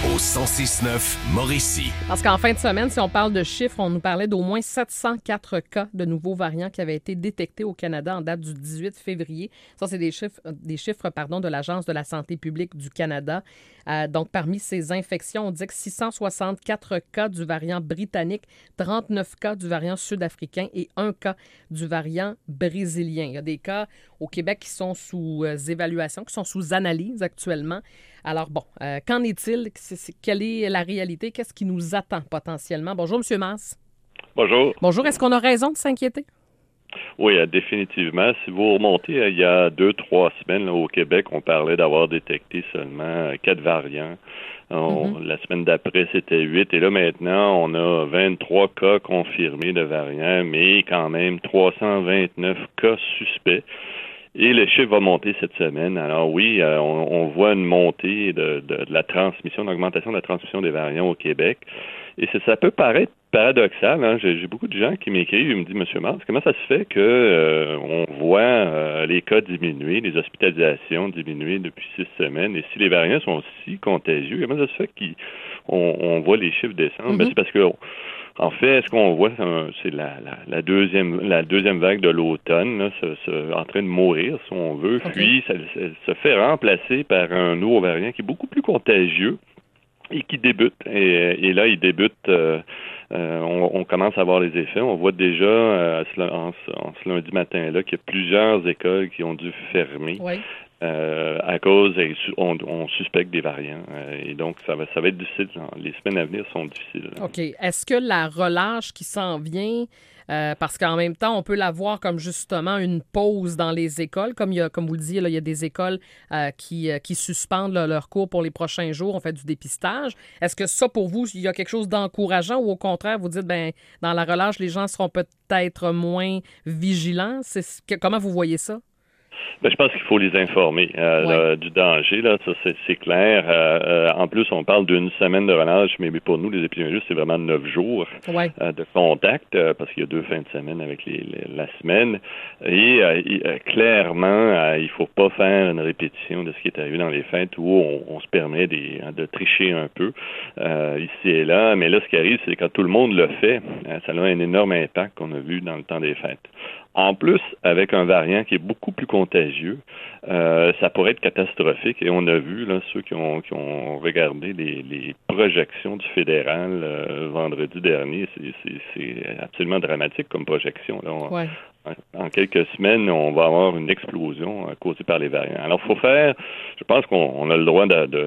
au 106.9 Mauricie. Parce qu'en fin de semaine, si on parle de chiffres, on nous parlait d'au moins 704 cas de nouveaux variants qui avaient été détectés au Canada en date du 18 février. Ça, c'est des chiffres de l'Agence de la santé publique du Canada. Donc, parmi ces infections, on dit que 664 cas du variant britannique, 39 cas du variant sud-africain et 1 cas du variant brésilien. Il y a des cas au Québec qui sont sous évaluation, qui sont sous analyse actuellement. Alors bon, qu'en est-il? Quelle est la réalité? Qu'est-ce qui nous attend potentiellement? Bonjour, M. Masse. Bonjour. Bonjour, est-ce qu'on a raison de s'inquiéter? Oui, définitivement. Si vous remontez il y a 2-3 semaines là, au Québec, on parlait d'avoir détecté seulement 4 variants. La semaine d'après, c'était 8. Et là, maintenant, on a 23 cas confirmés de variants, mais quand même 329 cas suspects. Et le chiffre va monter cette semaine. Alors oui, on voit une montée de la transmission, une augmentation de la transmission des variants au Québec. Et ça peut paraître paradoxal. Hein? J'ai beaucoup de gens qui m'écrivent et me disent, Monsieur Mars, comment ça se fait que on voit les cas diminuer, les hospitalisations diminuer depuis 6 semaines, et si les variants sont si contagieux, comment ça se fait qu'on voit les chiffres descendre? Ben, c'est parce que en fait, ce qu'on voit, c'est la deuxième vague de l'automne, là, en train de mourir, si on veut. Okay. Puis, ça se fait remplacer par un nouveau variant qui est beaucoup plus contagieux et qui débute. Et là, il débute. On commence à voir les effets. On voit déjà en ce lundi matin-là qu'il y a plusieurs écoles qui ont dû fermer. Oui. À cause, on suspecte des variants. Et donc, ça va être difficile. Les semaines à venir sont difficiles. OK. Est-ce que la relâche qui s'en vient, parce qu'en même temps, on peut la voir comme justement une pause dans les écoles, comme vous le disiez, il y a des écoles qui suspendent leur cours pour les prochains jours, on fait du dépistage. Est-ce que ça, pour vous, il y a quelque chose d'encourageant ou au contraire, vous dites, dans la relâche, les gens seront peut-être moins vigilants? Comment vous voyez ça? Je pense qu'il faut les informer du danger, là, ça c'est clair. En plus, on parle d'une semaine de relâche, mais pour nous, les épidémiologistes, c'est vraiment 9 jours de contact, parce qu'il y a 2 fins de semaine avec la semaine. Et clairement, il faut pas faire une répétition de ce qui est arrivé dans les fêtes où on se permet de tricher un peu ici et là. Mais là, ce qui arrive, c'est quand tout le monde le fait, ça a un énorme impact qu'on a vu dans le temps des fêtes. En plus, avec un variant qui est beaucoup plus contagieux, ça pourrait être catastrophique. Et on a vu, là, ceux qui ont regardé les projections du fédéral vendredi dernier, c'est absolument dramatique comme projection. Là. En quelques semaines, on va avoir une explosion causée par les variants. Alors, je pense qu'on a le droit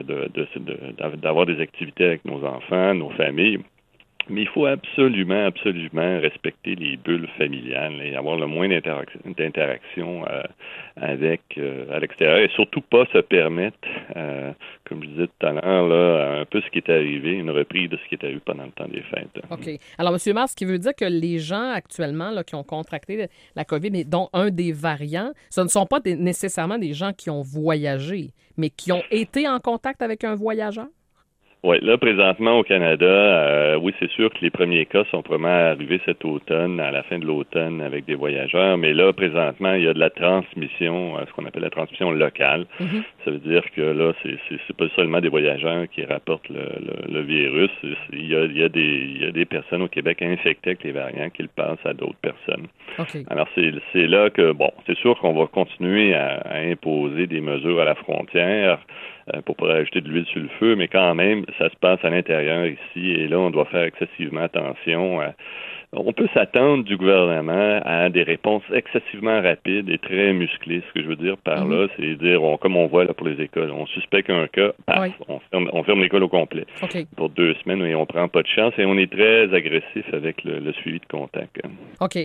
d'avoir des activités avec nos enfants, nos familles. Mais il faut absolument respecter les bulles familiales et avoir le moins d'interaction avec à l'extérieur et surtout pas se permettre, comme je disais tout à l'heure, là, un peu ce qui est arrivé, une reprise de ce qui est arrivé pendant le temps des fêtes. OK. Alors, M. Mars, ce qui veut dire que les gens actuellement là, qui ont contracté la COVID, mais dont un des variants, ce ne sont pas nécessairement des gens qui ont voyagé, mais qui ont été en contact avec un voyageur? Oui, là, présentement, au Canada, oui, c'est sûr que les premiers cas sont vraiment arrivés cet automne, à la fin de l'automne, avec des voyageurs. Mais là, présentement, il y a de la transmission, ce qu'on appelle la transmission locale. Mm-hmm. Ça veut dire que là, c'est pas seulement des voyageurs qui rapportent le virus. Il y a des personnes au Québec infectées avec les variants qui le passent à d'autres personnes. Okay. Alors, c'est là que, c'est sûr qu'on va continuer à imposer des mesures à la frontière pour pas ajouter de l'huile sur le feu, mais quand même, ça se passe à l'intérieur ici, et là, on doit faire excessivement attention. On peut s'attendre du gouvernement à des réponses excessivement rapides et très musclées. Ce que je veux dire par là, c'est dire, comme on voit là pour les écoles, on suspecte un cas, on ferme l'école au complet pour 2 semaines et on prend pas de chance et on est très agressif avec le suivi de contact. OK.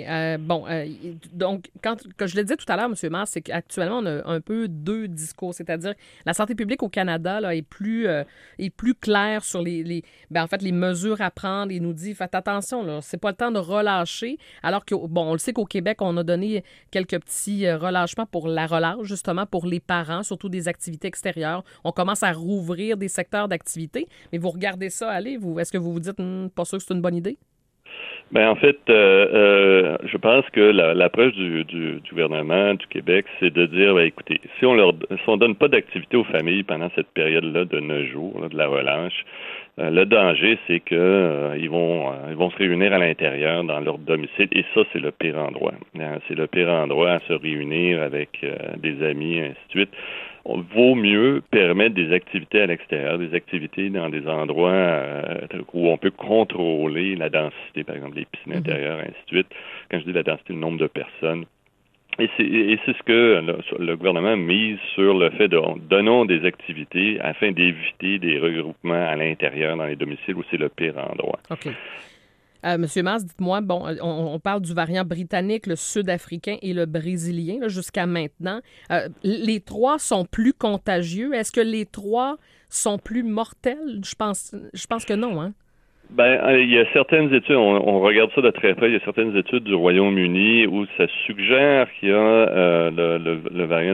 Donc, quand je le disais tout à l'heure, M. Mars, c'est qu'actuellement, on a un peu 2 discours, c'est-à-dire la santé publique au Canada là, est plus claire sur les mesures à prendre et nous dit, faites attention, là, c'est pas le temps de relâcher, alors que, on le sait qu'au Québec, on a donné quelques petits relâchements pour la relâche, justement, pour les parents, surtout des activités extérieures. On commence à rouvrir des secteurs d'activité, mais vous regardez ça aller, est-ce que vous vous dites, pas sûr que c'est une bonne idée? En fait, je pense que l'approche du gouvernement du Québec, c'est de dire, écoutez, si on donne pas d'activité aux familles pendant cette période-là de 9 jours, là, de la relâche, le danger, c'est que ils vont se réunir à l'intérieur dans leur domicile, et ça, c'est le pire endroit. C'est le pire endroit à se réunir avec des amis, et ainsi de suite. Vaut mieux permettre des activités à l'extérieur, des activités dans des endroits où on peut contrôler la densité, par exemple les piscines intérieures, ainsi de suite. Quand je dis la densité, le nombre de personnes. Et c'est ce que le gouvernement mise sur le fait de donnons des activités afin d'éviter des regroupements à l'intérieur dans les domiciles où c'est le pire endroit. OK. Monsieur Mars, dites-moi, on parle du variant britannique, le sud-africain et le brésilien là, jusqu'à maintenant. Les trois sont plus contagieux. Est-ce que les trois sont plus mortels? Je pense que non, hein? Il y a certaines études, on regarde ça de très près, il y a certaines études du Royaume-Uni où ça suggère qu'il y a le variant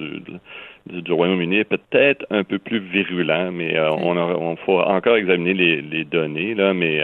du Royaume-Uni est peut-être un peu plus virulent, mais on faut encore examiner les données là, mais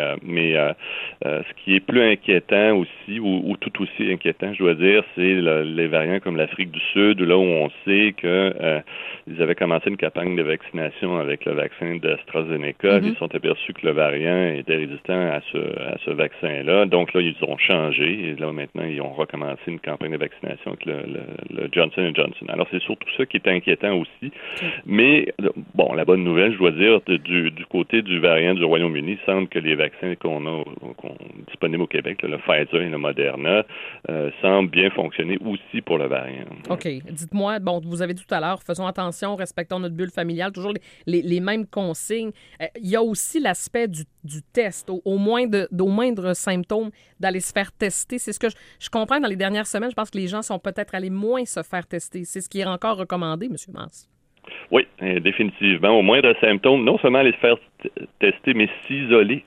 ce qui est plus inquiétant aussi, ou tout aussi inquiétant, je dois dire, c'est les variants comme l'Afrique du Sud, là où on sait que ils avaient commencé une campagne de vaccination avec le vaccin d'AstraZeneca. Ils sont aperçus que le variant était résistant à ce vaccin-là. Donc là, ils ont changé. Et là, maintenant, ils ont recommencé une campagne de vaccination avec le Johnson & Johnson. Alors, c'est surtout ça qui est inquiétant aussi. Mais, la bonne nouvelle, je dois dire, du côté du variant du Royaume-Uni, il semble que les vaccins qu'on a disponibles au Québec, là, le Pfizer et le Moderna, semblent bien fonctionner aussi pour le variant. OK. Dites-moi, vous avez dit tout à l'heure, faisons attention, respectons notre bulle familiale, toujours les mêmes consignes. Il y a aussi l'aspect du test, au moindre symptôme, d'aller se faire tester. C'est ce que je comprends dans les dernières semaines. Je pense que les gens sont peut-être allés moins se faire tester. C'est ce qui est encore recommandé, M. Mars. Oui, définitivement. Au moindre symptôme, non seulement aller se faire tester, mais s'isoler.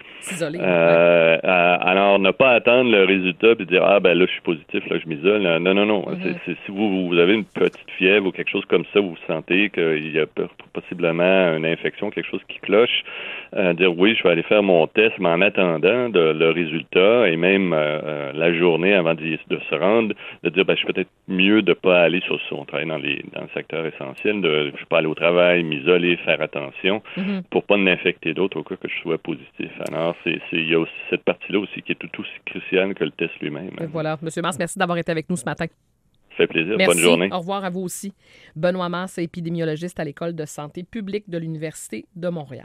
Alors, ne pas attendre le résultat et dire là, je suis positif, là, je m'isole. Non. Si vous avez une petite fièvre ou quelque chose comme ça, vous sentez qu'il y a possiblement une infection, quelque chose qui cloche, dire oui, je vais aller faire mon test, mais en attendant le résultat et même la journée avant de se rendre, de dire je suis peut-être mieux de pas aller sur son travail dans le secteur essentiel, je ne pas aller au travail, m'isoler, faire attention pour pas m'infecter d'autres au cas que je sois positif. Alors, il y a aussi cette partie-là aussi qui est tout aussi cruciale que le test lui-même. Voilà. M. Mars, merci d'avoir été avec nous ce matin. Ça fait plaisir. Merci. Bonne journée. Au revoir à vous aussi. Benoît Mars, épidémiologiste à l'École de santé publique de l'Université de Montréal.